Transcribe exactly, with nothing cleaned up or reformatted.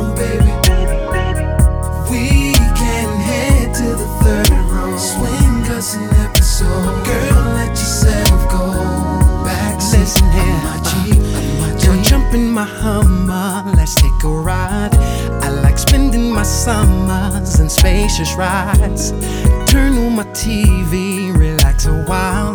on, baby. We can head to the third row. Swing us an episode. Girl, let yourself go. Back, listen here. My Jeep, my Jeep. Jump in my Hummer, let's take a ride. I like spending my summers in spacious rides. Turn on my T V, relax a while.